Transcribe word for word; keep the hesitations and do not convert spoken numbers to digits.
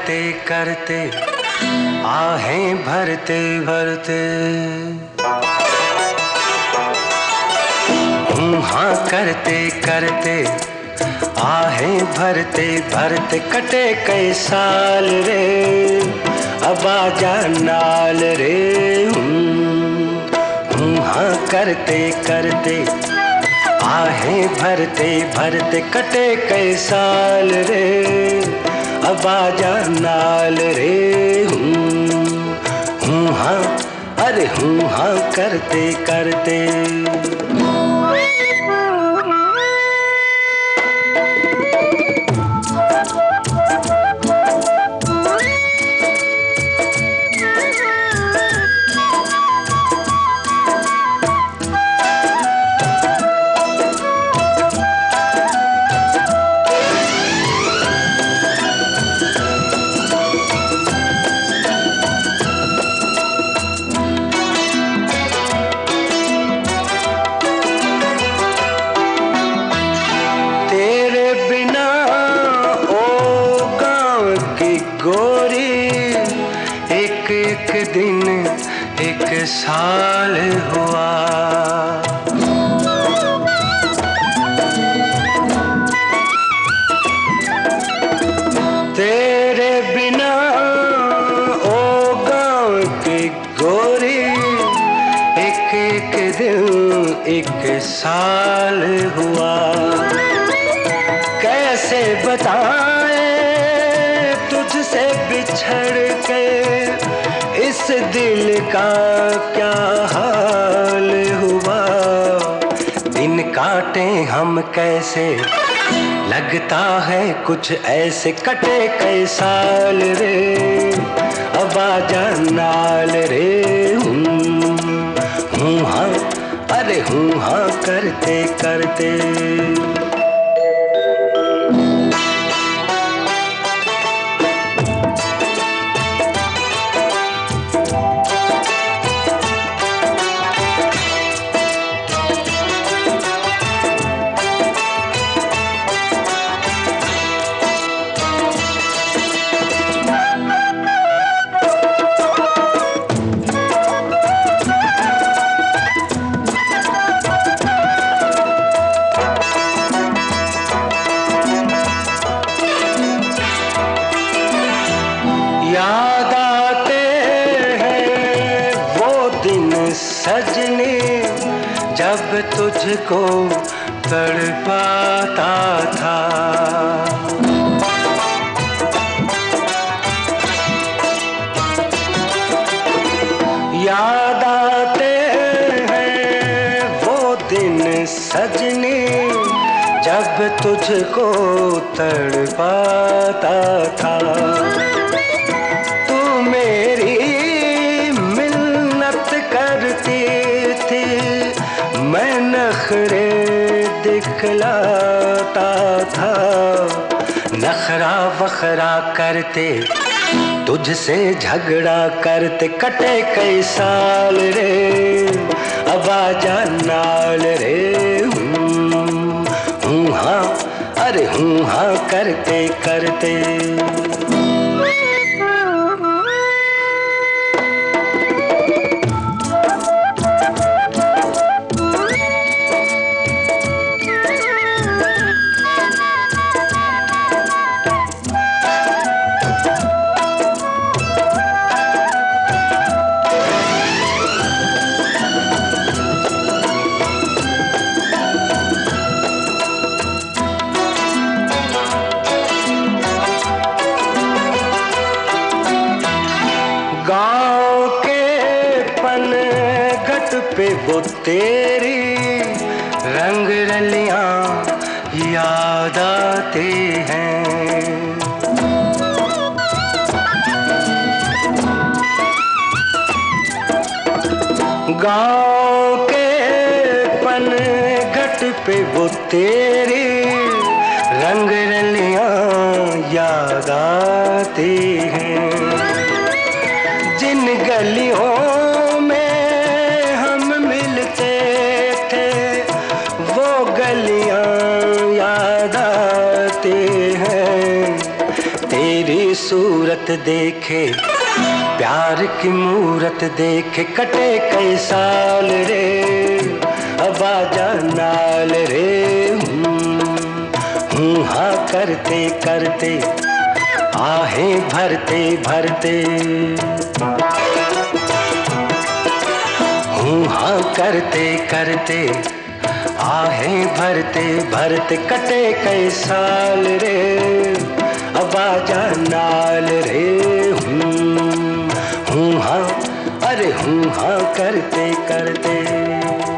करते करते आहें भरते भरते हूँ हाँ करते करते आहें भरते भरते कटे कई साल रे अब आजा नाल रे। हूँ हाँ करते करते आहें भरते भरते कटे कई साल रे अब आजा नाल रे। हूँ हाँ अरे हूँ हाँ करते करते एक एक दिन एक साल हुआ। तेरे बिना ओ गाँव की गोरी एक एक दिन एक साल हुआ। कैसे बताएं तुझसे बिछड़ के इस दिल का क्या हाल हुआ। दिन काटे हम कैसे लगता है कुछ ऐसे कटे कई साल रे अब आजा नाल रे। हूँ हाँ अरे हूँ हाँ करते करते याद आते हैं वो दिन सजनी जब तुझको तड़पाता था। याद आते हैं वो दिन सजनी जब तुझको तड़पाता था। मेरी मिन्नत करती थी मैं नखरे दिखलाता था। नखरा वखरा करते तुझसे झगड़ा करते कटे कई साल रे अब आजा नाल रे। हूँ हाँ अरे हूँ हाँ करते करते गाँव के पनघट पे वो तेरी रंग रलियां याद आते हैं। गाँव के पनघट पे वो तेरी रंग रलियां याद आते हैं। जिन गलियों में हम मिलते थे वो गलियां याद आती हैं। तेरी सूरत सूरत देखे, प्यार की मूरत देखे, कटे कई साल रे अब आजा नाल रे। हूँ हाँ करते करते आहें भरते भरते, हूँ हाँ करते करते आहें भरते भरते, कटे कई साल रे अब आजा नाल रे। हूँ हूँ हाँ, अरे हूँ हाँ करते करते।